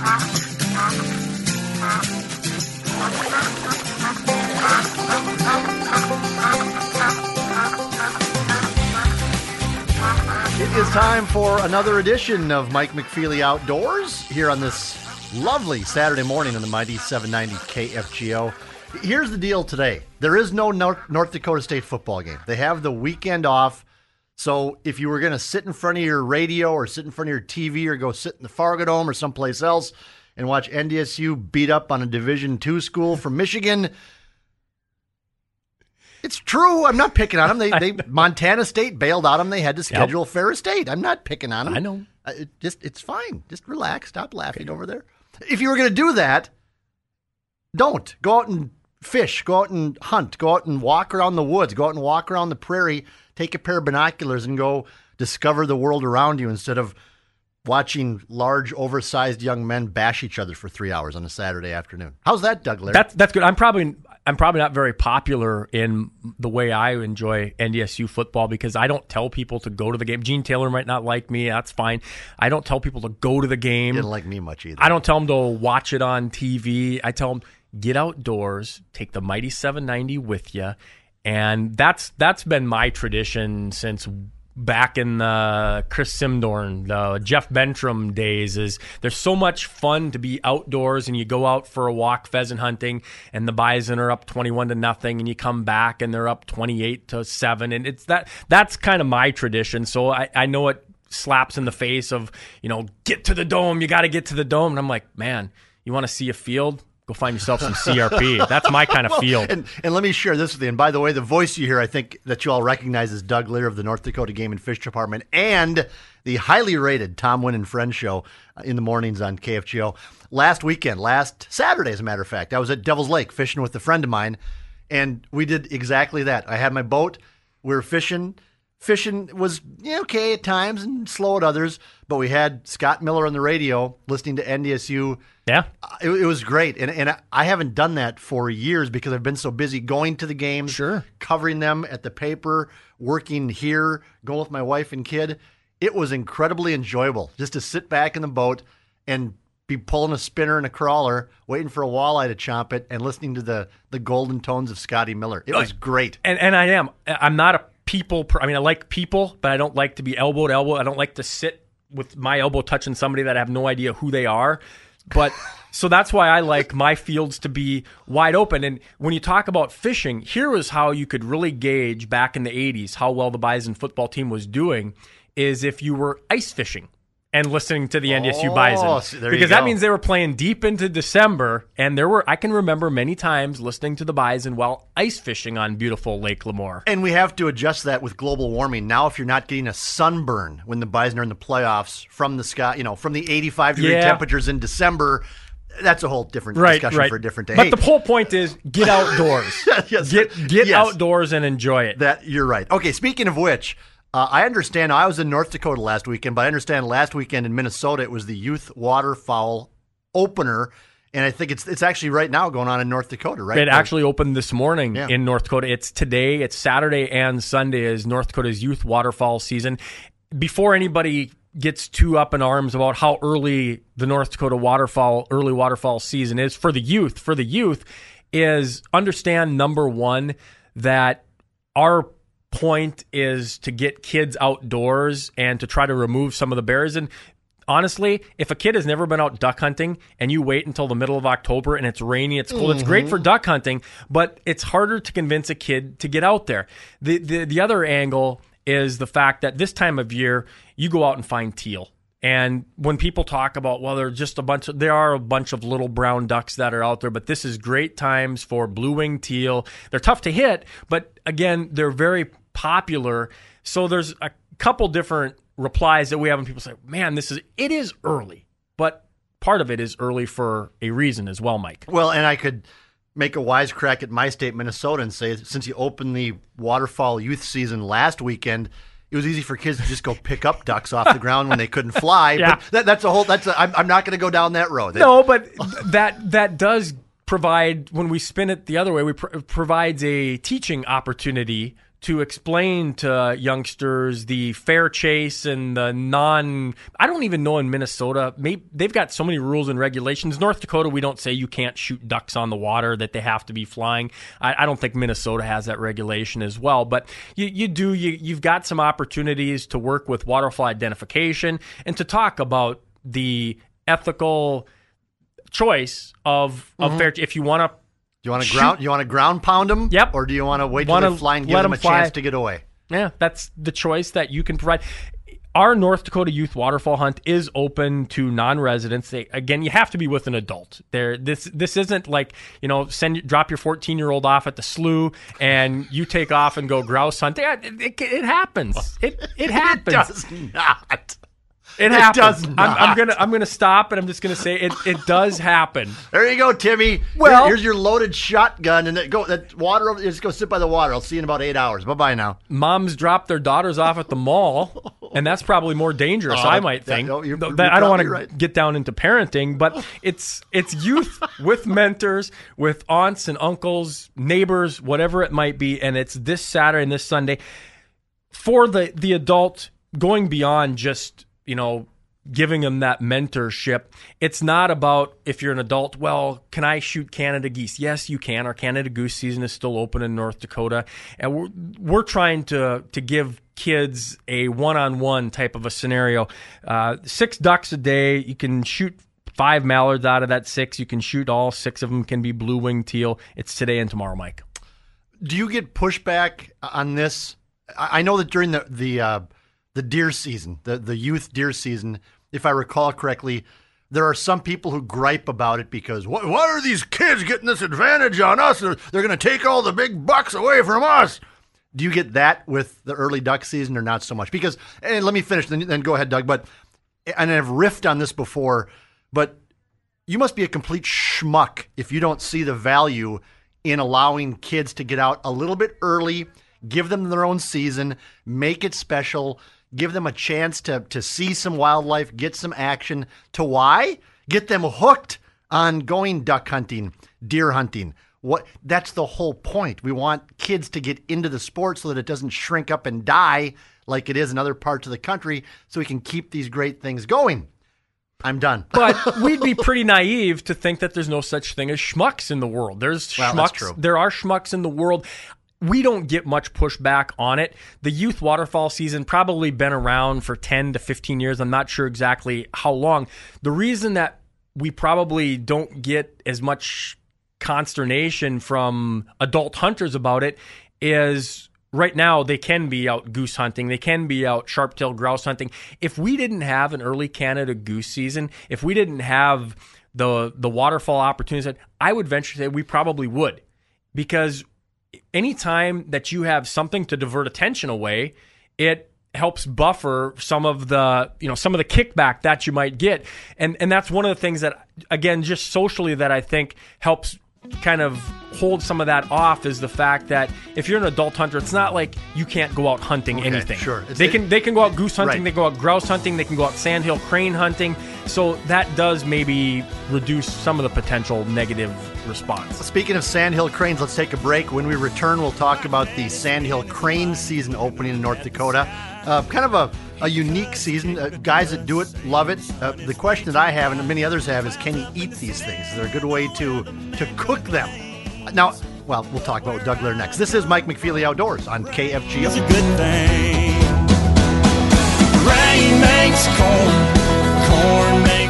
It is time for another edition of Mike McFeely Outdoors here on this lovely Saturday morning on the mighty 790 KFGO. Here's the deal today. There is no North Dakota State football game. They have the weekend off. So if you were going to sit in front of your radio or sit in front of your TV or go sit in the Fargo Dome or someplace else and watch NDSU beat up on a Division II school from Michigan, it's true. I'm not picking on them. They Montana State bailed out them. They had to schedule Ferris State. I'm not picking on them. I know. It's fine. Just relax. Stop laughing over there. If you were going to do that, don't. Go out and fish. Go out and hunt. Go out and walk around the woods. Go out and walk around the prairie. Take a pair of binoculars and go discover the world around you instead of watching large, oversized young men bash each other for 3 hours on a Saturday afternoon. How's that, Doug Larry? That's good. I'm probably not very popular in the way I enjoy NDSU football because I don't tell people to go to the game. Gene Taylor might not like me. That's fine. I don't tell people to go to the game. He didn't like me much either. I don't tell them to watch it on TV. I tell them, get outdoors, take the mighty 790 with you. And that's been my tradition since back in the Chris Simdorn, the Jeff Bentram days. Is there's so much fun to be outdoors, and you go out for a walk pheasant hunting, and the bison are up 21-0, and you come back and they're up 28-7, and it's that's kind of my tradition. So I know it slaps in the face of, get to the dome, you got to get to the dome, and I'm like, man, you want to see a field? Go find yourself some CRP. That's my kind of field. And let me share this with you. And by the way, the voice you hear, I think that you all recognize is Doug Lear of the North Dakota Game and Fish Department and the highly rated Tom Wynn and Friends show in the mornings on KFGO. Last Saturday, as a matter of fact, I was at Devil's Lake fishing with a friend of mine, and we did exactly that. I had my boat. We were fishing. Fishing was okay at times and slow at others, but we had Scott Miller on the radio listening to NDSU. Yeah. It was great. And I haven't done that for years because I've been so busy going to the games, sure, covering them at the paper, working here, going with my wife and kid. It was incredibly enjoyable just to sit back in the boat and be pulling a spinner and a crawler, waiting for a walleye to chomp it, and listening to the golden tones of Scotty Miller. It was great. And I'm not a people. I like people, but I don't like to be elbow to elbow. I don't like to sit with my elbow touching somebody that I have no idea who they are. But so that's why I like my fields to be wide open. And when you talk about fishing, here was how you could really gauge back in the 80s how well the Bison football team was doing is if you were ice fishing and listening to the NDSU Bison. Because that means they were playing deep into December, and I can remember many times listening to the Bison while ice fishing on beautiful Lake Lemoore. And we have to adjust that with global warming. Now, if you're not getting a sunburn when the Bison are in the playoffs from the sky, from the 85-degree temperatures in December, that's a whole different discussion for a different day. But the whole point is get outdoors. Yes. Get outdoors and enjoy it. That you're right. Okay, speaking of which, I understand. I was in North Dakota last weekend, but I understand last weekend in Minnesota it was the youth waterfowl opener, and I think it's actually right now going on in North Dakota, right? It actually opened this morning in North Dakota. It's today. It's Saturday and Sunday is North Dakota's youth waterfowl season. Before anybody gets too up in arms about how early the North Dakota early waterfowl season is for the youth is understand, number one, that our point is to get kids outdoors and to try to remove some of the barriers. And honestly, if a kid has never been out duck hunting and you wait until the middle of October and it's rainy, it's cold, it's great for duck hunting, but it's harder to convince a kid to get out there. The other angle is the fact that this time of year, you go out and find teal. And when people talk about, well, there are a bunch of little brown ducks that are out there, but this is great times for blue-winged teal. They're tough to hit, but again, they're very popular. So there's a couple different replies that we have when people say, man, it is early, but part of it is early for a reason as well, Mike. Well, and I could make a wisecrack at my state, Minnesota, and say, since you opened the waterfowl youth season last weekend, it was easy for kids to just go pick up ducks off the ground when they couldn't fly. Yeah. But I'm not going to go down that road. No, but that does provide, when we spin it the other way, provides a teaching opportunity to explain to youngsters the fair chase and the I don't even know in Minnesota, they've got so many rules and regulations. North Dakota, we don't say you can't shoot ducks on the water, that they have to be flying. I don't think Minnesota has that regulation as well, but you've got some opportunities to work with waterfowl identification and to talk about the ethical choice of fair. If you want to, you want to ground pound them? Yep. Or do you want to wait till they fly and give them a chance to get away? Yeah, that's the choice that you can provide. Our North Dakota youth waterfowl hunt is open to non-residents. Again, you have to be with an adult. This isn't like, drop your 14-year-old off at the slough and you take off and go grouse hunt. It happens. It happens. It does not. It happens. Does not. I'm gonna stop and I'm just gonna say it does happen. There you go, Timmy. Well, here's your loaded shotgun, and that water. Just go sit by the water. I'll see you in about 8 hours. Bye bye now. Moms drop their daughters off at the mall, and that's probably more dangerous. I might think. You're I don't want to right. get down into parenting, but it's youth with mentors, with aunts and uncles, neighbors, whatever it might be, and it's this Saturday and this Sunday for the adult, going beyond just giving them that mentorship. It's not about, if you're an adult, well, can I shoot Canada geese? Yes, you can. Our Canada goose season is still open in North Dakota. And we're trying to give kids a one-on-one type of a scenario. 6 ducks a day. You can shoot 5 mallards out of that 6. You can shoot all 6 of them can be blue-winged teal. It's today and tomorrow, Mike. Do you get pushback on this? I know that during the deer season, the youth deer season, if I recall correctly, there are some people who gripe about it because why are these kids getting this advantage on us? They're going to take all the big bucks away from us. Do you get that with the early duck season or not so much? Because, and let me finish, then go ahead, Doug. And I've riffed on this before, but you must be a complete schmuck if you don't see the value in allowing kids to get out a little bit early, give them their own season, make it special, give them a chance to see some wildlife, get some action. To why? Get them hooked on going duck hunting, deer hunting. That's the whole point. We want kids to get into the sport so that it doesn't shrink up and die like it is in other parts of the country, so we can keep these great things going. I'm done. But we'd be pretty naive to think that there's no such thing as schmucks in the world. There's schmucks. That's true. There are schmucks in the world. We don't get much pushback on it. The youth waterfowl season probably been around for 10 to 15 years. I'm not sure exactly how long. The reason that we probably don't get as much consternation from adult hunters about it is right now they can be out goose hunting. They can be out sharp-tailed grouse hunting. If we didn't have an early Canada goose season, if we didn't have the waterfowl opportunities, I would venture to say we probably would, because anytime that you have something to divert attention away, it helps buffer some of the kickback that you might get. And that's one of the things that, again, just socially that I think helps kind of hold some of that off, is the fact that if you're an adult hunter, it's not like you can't go out hunting anything. Sure. They can go out goose hunting, right. They go out grouse hunting, they can go out sandhill crane hunting. So that does maybe reduce some of the potential negative response. Speaking of sandhill cranes, let's take a break. When we return, we'll talk about the sandhill crane season opening in North Dakota. Kind of a unique season. Guys that do it love it. The question that I have, and many others have, is can you eat these things? Is there a good way to cook them? Now, well, we'll talk about Doug Lair next. This is Mike McFeely Outdoors on KFGO. It's a good thing. Rain makes corn makes